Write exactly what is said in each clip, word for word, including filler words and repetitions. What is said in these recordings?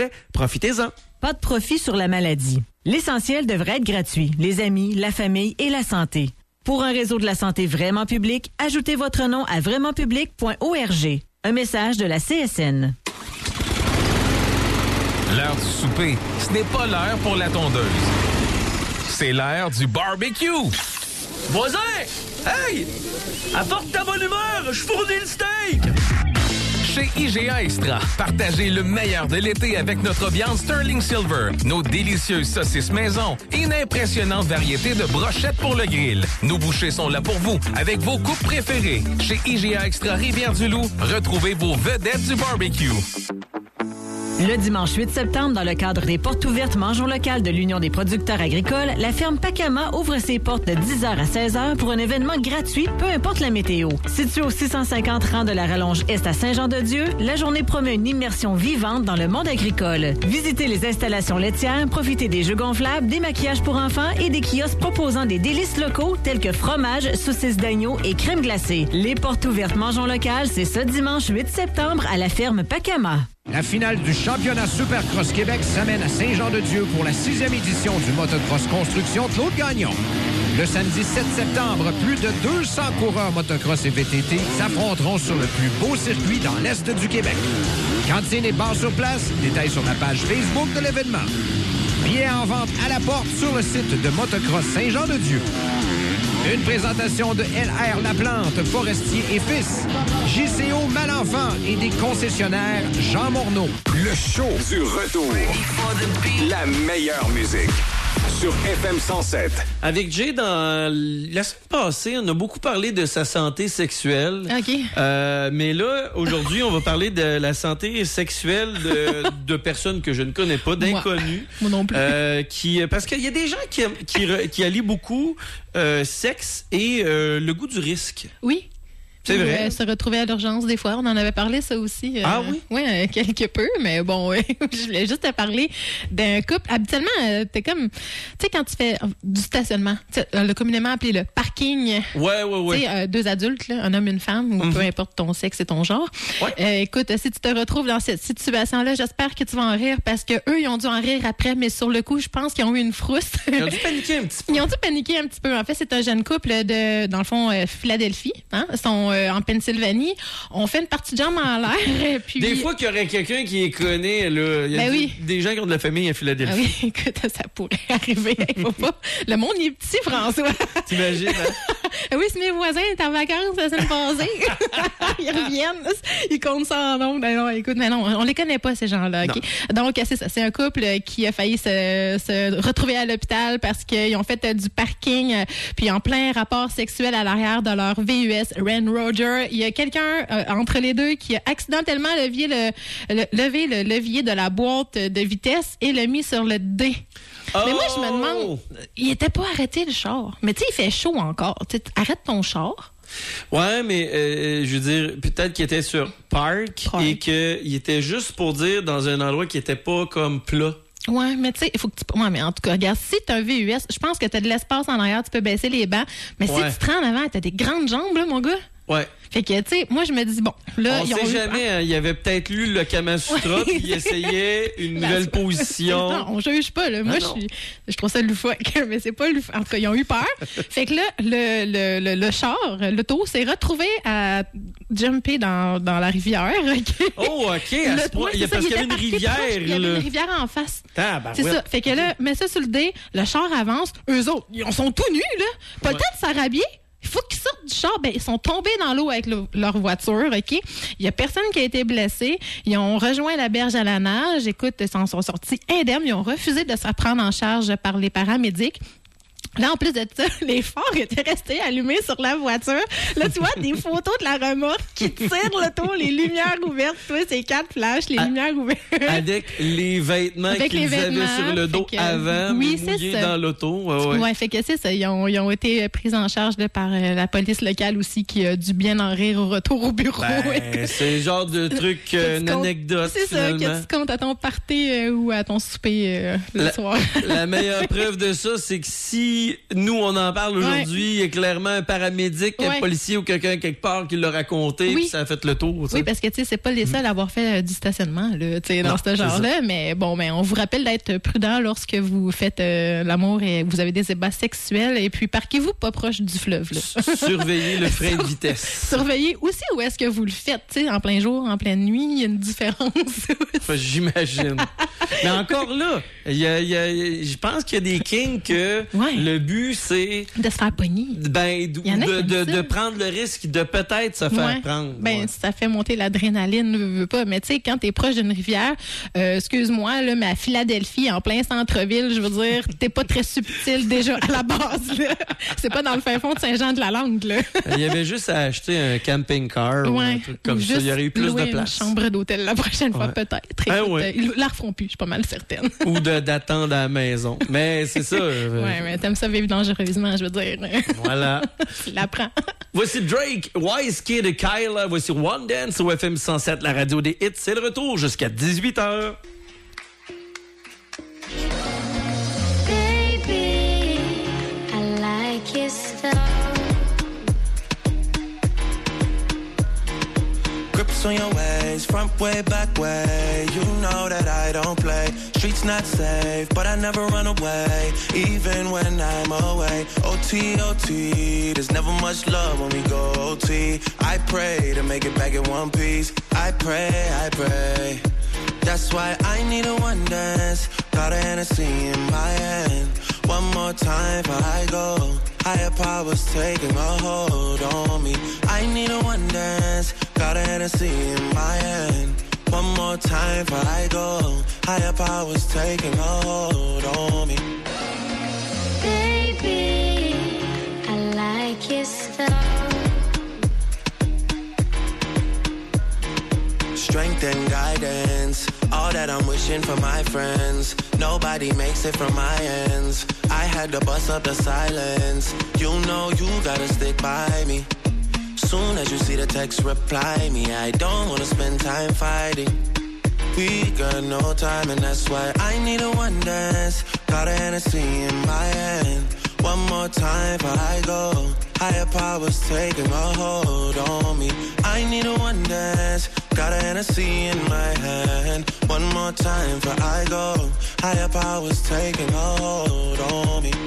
plaît, profitez-en. Pas de profit sur la maladie. L'essentiel devrait être gratuit. Les amis, la famille et la santé. Pour un réseau de la santé vraiment public, ajoutez votre nom à vraiment public point org. Un message de la C S N. L'heure du souper, ce n'est pas l'heure pour la tondeuse. C'est l'heure du barbecue. Voisin! Hey! Apporte ta bonne humeur, je fournis le steak! Chez I G A Extra, partagez le meilleur de l'été avec notre viande Sterling Silver, nos délicieuses saucisses maison et une impressionnante variété de brochettes pour le grill. Nos bouchers sont là pour vous, avec vos coupes préférées. Chez I G A Extra Rivière-du-Loup, retrouvez vos vedettes du barbecue. Le dimanche huit septembre, dans le cadre des portes ouvertes Mangeons local de l'Union des producteurs agricoles, la ferme Pacama ouvre ses portes de dix heures à seize heures pour un événement gratuit, peu importe la météo. Situé au six cent cinquante rang de la Rallonge Est à Saint-Jean-de-Dieu, la journée promet une immersion vivante dans le monde agricole. Visitez les installations laitières, profitez des jeux gonflables, des maquillages pour enfants et des kiosques proposant des délices locaux tels que fromage, saucisses d'agneau et crème glacée. Les portes ouvertes Mangeons local, c'est ce dimanche huit septembre à la ferme Pacama. La finale du championnat Supercross Québec s'amène à Saint-Jean-de-Dieu pour la sixième édition du motocross construction Claude Gagnon. Le samedi sept septembre, plus de deux cents coureurs motocross et V T T s'affronteront sur le plus beau circuit dans l'Est du Québec. Cantine et bar sur place, détails sur la page Facebook de l'événement. Billets en vente à la porte sur le site de Motocross Saint-Jean-de-Dieu. Une présentation de L R Laplante, Forestier et Fils, J C O Malenfant et des concessionnaires Jean Morneau. Le show du retour. La meilleure musique. Sur F M cent sept. Avec Jay, dans la semaine passée, on a beaucoup parlé de sa santé sexuelle. OK. Euh, mais là, aujourd'hui, on va parler de la santé sexuelle de, de personnes que je ne connais pas, d'inconnus. Moi, Moi non plus. Euh, qui, parce qu'il y a des gens qui, qui, qui allient beaucoup euh, sexe et euh, le goût du risque. Oui. C'est vrai. Euh, se retrouver à l'urgence des fois. On en avait parlé, ça aussi. Euh, ah oui? Oui, euh, quelque peu. Mais bon, je voulais juste te parler d'un couple. Habituellement, euh, t'es comme... Tu sais, quand tu fais du stationnement, euh, le communément appelé le parking. Ouais, ouais, ouais. Tu sais, euh, deux adultes, là, un homme et une femme, ou mm-hmm. peu importe ton sexe et ton genre. Ouais. Euh, écoute, si tu te retrouves dans cette situation-là, j'espère que tu vas en rire parce que eux, ils ont dû en rire après, mais sur le coup, je pense qu'ils ont eu une frousse. Ils ont dû paniquer un petit peu. Ils ont dû paniquer un petit peu. En fait, c'est un jeune couple de, dans le fond, euh, Philadelphie. Hein? Ils sont euh, en Pennsylvanie. On fait une partie de jambes en l'air. Puis... Des fois qu'il y aurait quelqu'un qui les connaît, là. Il y a ben des, oui. des gens qui ont de la famille à Philadelphie. Ah oui, écoute, ça pourrait arriver. Il faut pas... Le monde, il est petit, François. T'imagines, hein? Oui, si mes voisins étaient en vacances la semaine passée, ils reviennent, ils comptent ça en nombre. Ben non, écoute, mais non, on les connaît pas, ces gens-là. Okay? Donc, c'est ça. C'est un couple qui a failli se, se retrouver à l'hôpital parce qu'ils ont fait du parking, puis en plein rapport sexuel à l'arrière de leur V U S Ren Roger. Il y a quelqu'un euh, entre les deux qui a accidentellement levé le, le, levé le levier de la boîte de vitesse et l'a mis sur le D. Oh! Mais moi, je me demande, il était pas arrêté le char. Mais tu sais, il fait chaud encore. T'sais, arrête ton char. Ouais, mais euh, je veux dire, peut-être qu'il était sur park, park. Et qu'il était juste pour dire dans un endroit qui était pas comme plat. Ouais, mais tu sais, il faut que tu... Ouais, mais en tout cas, regarde, si t'as un V U S, je pense que t'as de l'espace en arrière, tu peux baisser les bancs. Mais ouais. Si tu te rends en avant, t'as des grandes jambes, là, mon gars. Ouais. Fait que, tu sais, moi, je me dis, bon, là... On sait jamais, hein, il avait peut-être lu le Kama Sutra, ouais, puis il essayait une nouvelle position. Non, on juge pas, là. Moi, je suis... Je trouve ça loufoque, mais c'est pas loufoque. En tout cas, ils ont eu peur. Fait que là, le, le, le, le char, l'auto, s'est retrouvé à jumper dans, dans la rivière. Okay? Oh, OK. À le, ce point, ouais, il y a ça, parce qu'il y avait une rivière. Proche, il y avait une rivière en face. Ah, ben, c'est ouais. ça. Fait que là, mets ça sur le dé, le char avance. Eux autres, ils sont tout nus, là. Pas ouais. le temps de s'arrhabiller. Il faut qu'ils sortent du char. Ben, ils sont tombés dans l'eau avec le, leur voiture, OK? Il y a personne qui a été blessé. Ils ont rejoint la berge à la nage. Écoute, ils s'en sont sortis indemnes. Ils ont refusé de se prendre en charge par les paramédics. Là, en plus de ça, les phares étaient restés allumés sur la voiture. Là, tu vois des photos de la remorque qui tire l'auto, les lumières ouvertes. Tu vois, c'est quatre flashs, les à, lumières ouvertes. Avec les vêtements Avec qu'ils les vêtements, avaient sur le dos que, avant, oui, mouillés dans l'auto. Ouais, ouais. ouais, fait que c'est ça. Ils ont, ils ont été pris en charge là, par euh, la police locale aussi qui a dû bien en rire au retour au bureau. Ben, c'est le genre de truc, euh, une anecdote, c'est finalement. C'est ça, que tu comptes à ton party euh, ou à ton souper euh, le la, soir. La meilleure preuve de ça, c'est que si si nous, on en parle aujourd'hui, il ouais. y a clairement un paramédic, ouais. un policier ou quelqu'un quelque part qui l'a raconté, oui. puis ça a fait le tour. T'sais. Oui, parce que tu sais, c'est pas les seuls à avoir fait euh, du stationnement là, dans non, ce genre-là, mais bon, mais on vous rappelle d'être prudent lorsque vous faites euh, l'amour et vous avez des ébats sexuels, et puis parquez-vous pas proche du fleuve. Là. Surveillez le frein de vitesse. Surveillez aussi où est-ce que vous le faites, tu sais, en plein jour, en pleine nuit, il y a une différence. Enfin, j'imagine. Mais encore là, il y a, il y a, je pense qu'il y a des kings que ouais. le but, c'est... de se faire pogner. Ben, de, de, de, de prendre le risque de peut-être se faire ouais. prendre. Ben, ouais. ça fait monter l'adrénaline, veux, veux pas. Mais tu sais, quand t'es proche d'une rivière, euh, excuse-moi, là, mais à Philadelphie, en plein centre-ville, je veux dire, t'es pas très subtil déjà à la base, là. C'est pas dans le fin fond de Saint-Jean-de-la-Lande, là. Il y avait juste à acheter un camping-car ouais. ou un truc comme juste ça. Il y aurait eu plus de place. Une chambre d'hôtel la prochaine fois, ouais. peut-être. Ben Écoute, ouais. Ils la refont plus, je suis pas mal certaine. Ou de, d'attendre à la maison. Mais c'est ça. Euh... Ouais, mais t'aimes ça vivre dangereusement, je veux dire. Voilà. Tu l'apprends. Voici Drake, Wise Kid et Kyla. Voici One Dance au F M cent sept, la radio des hits. C'est le retour jusqu'à dix-huit heures. Baby, I like your stuff. Grips on your ways, front way, back way. You know that I don't play. Streets not safe, but I never run away, even when I'm away. O T, O T, there's never much love when we go O T. I pray to make it back in one piece. I pray, I pray. That's why I need a one dance. Got a Hennessy in my hand. One more time before I go. Higher powers taking a hold on me. I need a one dance. Got a Hennessy in my hand. One more time before I go. Higher powers taking a hold on me. Baby, I like your stuff. Strength and guidance, all that I'm wishing for my friends. Nobody makes it from my ends. I had to bust up the silence. You know you gotta stick by me. Soon as you see the text, reply me. I don't wanna spend time fighting. We got no time and that's why I need a one dance. Got a Hennessy in my hand. One more time before I go. Higher powers taking a hold on me. I need a one dance. Got a Hennessy in my hand. One more time before I go. Higher powers taking a hold on me.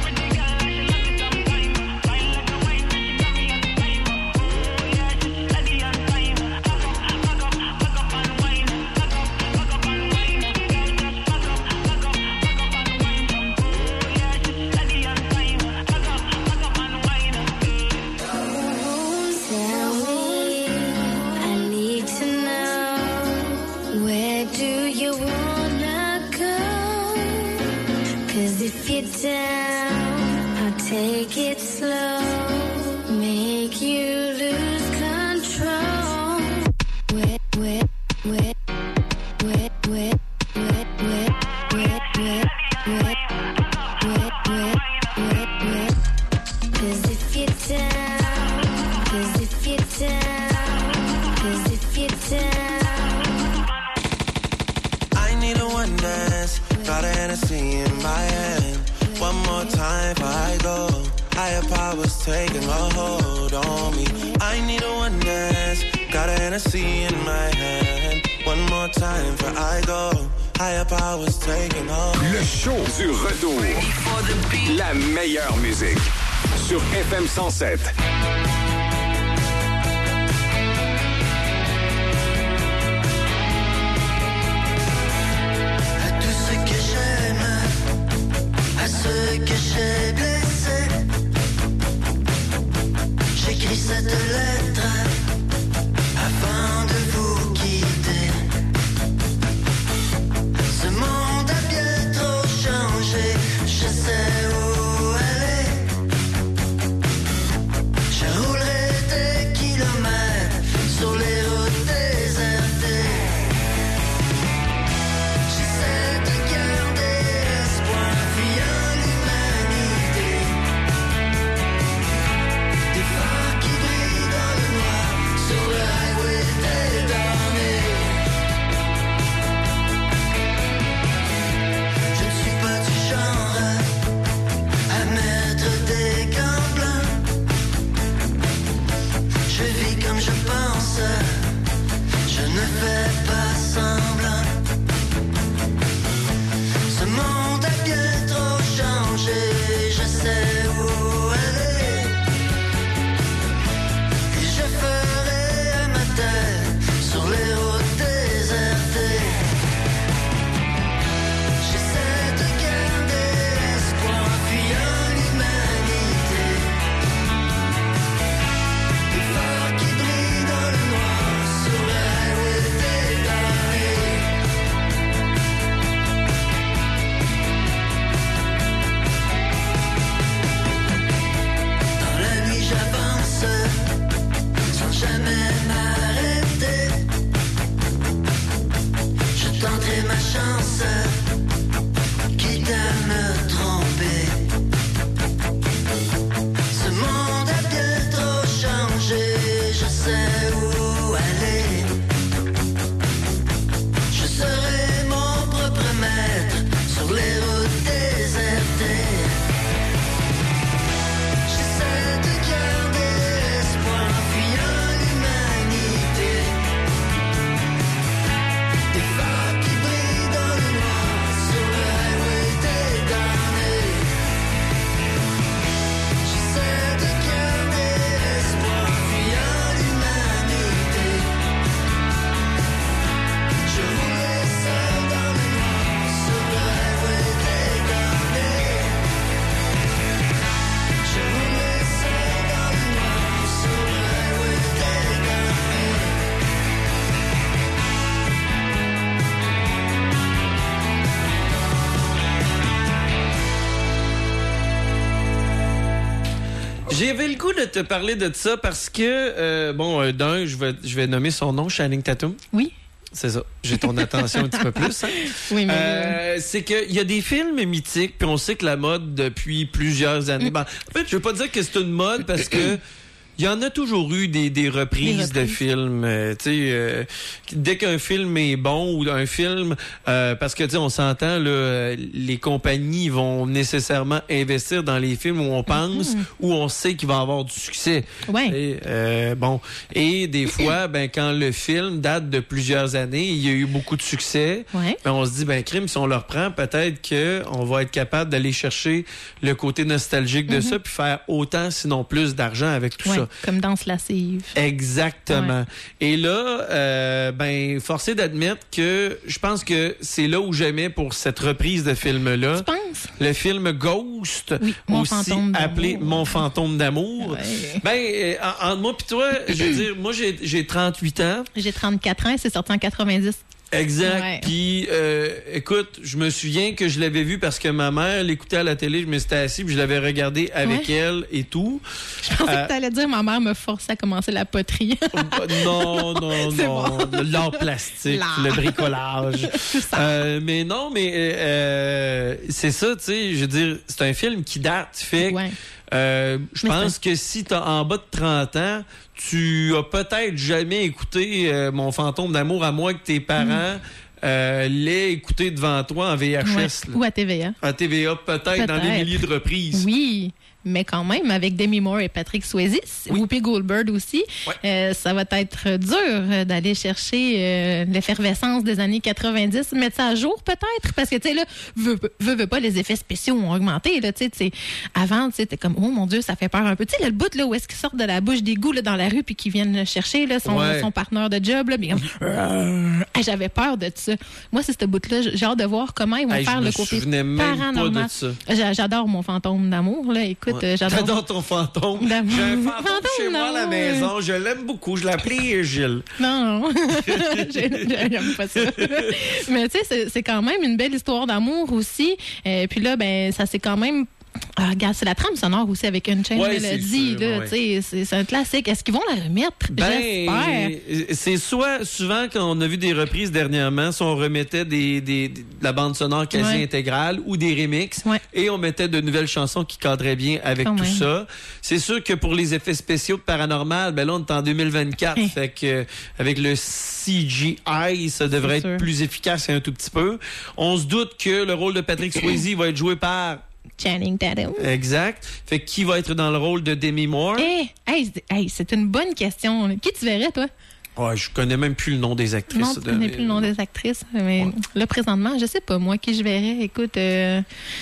Down, I'll take it slow, make you lose control. Wet, wet, wet, wet, wet, wet, wet, wet, wet, wet, wet, wet, wet, wet. 'Cause if you're down, 'cause if you're down, 'cause if you're down. I need a one dance, got a Hennessy in my hand. One more time before I go. Higher powers taking a hold on me. I need a one dance. Got a Hennessy in my hand. One more time before I go. Higher powers taking a hold. Le show du retour. La meilleure musique. Sur F M cent sept. À tous ceux que j'aime, à ceux que j'ai blessés, j'écris cette lettre afin de vous quitter. Ce monde a bien trop changé, je sais où aller. Je roule J'avais le goût de te parler de ça parce que, euh, bon, euh, d'un, je vais, je vais nommer son nom, Channing Tatum. Oui. C'est ça. J'ai ton attention un petit peu plus. Hein? Oui, mais... Euh, c'est qu'il y a des films mythiques, puis on sait que la mode, depuis plusieurs années... Ben, en fait, je veux pas dire que c'est une mode, parce que il y en a toujours eu des, des, reprises, des reprises de films. Euh, tu sais, euh, dès qu'un film est bon ou un film, euh, parce que tu sais, on s'entend là, les compagnies vont nécessairement investir dans les films où on pense, mm-hmm. où on sait qu'il va avoir du succès. Ouais. Et, euh, bon, et des fois, ben quand le film date de plusieurs années, il y a eu beaucoup de succès. Ouais. Ben on se dit, ben crime, si on le reprend, peut-être que on va être capable d'aller chercher le côté nostalgique de mm-hmm. ça, puis faire autant, sinon plus, d'argent avec tout ouais. ça. Comme danse lascive. Exactement. Ouais. Et là, euh, ben, forcé d'admettre que je pense que c'est là où j'aimais pour cette reprise de film-là. Tu penses? Le film Ghost, oui, Mon aussi fantôme appelé Mon fantôme d'amour. Ouais. Ben, euh, entre moi pis toi, je veux dire, moi j'ai, j'ai trente-huit ans. J'ai trente-quatre ans et c'est sorti en quatre-vingt-dix. Exact. Ouais. Puis, euh, écoute, je me souviens que je l'avais vu parce que ma mère l'écoutait à la télé. Je me suis assis puis je l'avais regardé avec ouais. elle et tout. Je pensais euh, que tu allais dire ma mère me forçait à commencer la poterie. non, non, c'est non. Bon. L'art plastique, l'art. le bricolage. euh, mais non, mais euh, c'est ça, tu sais. Je veux dire, c'est un film qui date. Fait ouais. Euh, je pense que si t'as en bas de trente ans, tu as peut-être jamais écouté euh, Mon fantôme d'amour, à moins que tes parents mm. euh, l'aient écouté devant toi en V H S. Ouais. Ou à T V A. À T V A, peut-être, peut-être dans des milliers de reprises. Oui. Mais quand même, avec Demi Moore et Patrick Swayze, oui. Whoopi Goldberg aussi, ouais. euh, ça va être dur d'aller chercher euh, l'effervescence des années quatre-vingt-dix, mettre ça à jour peut-être, parce que tu sais là, veux, veux, veux pas, les effets spéciaux ont augmenté là, tu sais, avant tu sais, t'es comme oh mon Dieu, ça fait peur un peu, tu sais le bout là où est-ce qu'ils sortent de la bouche d'égout là dans la rue puis qu'ils viennent le chercher là, son, ouais. son partenaire de job là, bien j'avais peur de ça. Moi c'est ce bout là, j'ai hâte de voir comment ils vont hey, faire le côté paranormal. J'adore Mon fantôme d'amour là, écoute. Ouais. J'adore. J'adore ton fantôme. D'amour. J'ai un fantôme, fantôme chez moi à la maison. Je l'aime beaucoup. Je l'appelais Gilles. Non, j'aime pas ça. Mais tu sais, c'est, c'est quand même une belle histoire d'amour aussi. Et puis là, ben, ça c'est quand même... Ah, regarde, c'est la trame sonore aussi avec une chaîne ouais, mélodie. C'est, là, ouais. c'est, c'est un classique. Est-ce qu'ils vont la remettre? Ben, j'espère. C'est soit, souvent, quand on a vu des reprises dernièrement, soit on remettait des, des, de la bande sonore quasi ouais. intégrale ou des remixes ouais. et on mettait de nouvelles chansons qui cadraient bien avec quand tout même. ça. C'est sûr que pour les effets spéciaux de paranormal, ben là, on est en deux mille vingt-quatre. Hey. Fait que, avec le C G I, ça devrait c'est être sûr. plus efficace et un tout petit peu. On se doute que le rôle de Patrick Swayze va être joué par Channing Tatum. Exact. Fait que qui va être dans le rôle de Demi Moore? Hey, hey, hey, c'est une bonne question. Qui tu verrais, toi? Ouais, je connais même plus le nom des actrices. Non, je connais plus le nom des actrices. Mais ouais. là, présentement, je sais pas, moi, qui je verrais. Écoute, euh,